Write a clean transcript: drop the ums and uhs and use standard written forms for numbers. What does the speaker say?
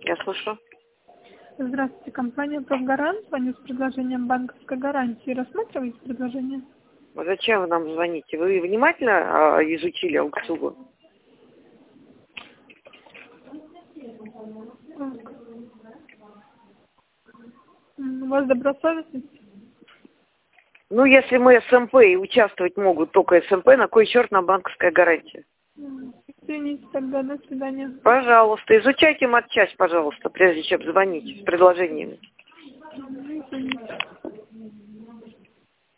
Я слушаю. Здравствуйте, компания «Профгарант». Звоню с предложением банковской гарантии. Рассматриваете предложение? Зачем вы нам звоните? Вы внимательно изучили аукцион? Так. У вас добросовестность? Ну, если мы СМП и участвовать могут только СМП, на кой черт нам банковская гарантия? Извините тогда, до свидания. Пожалуйста, изучайте матчасть, пожалуйста, прежде чем звонить с предложениями. Извините.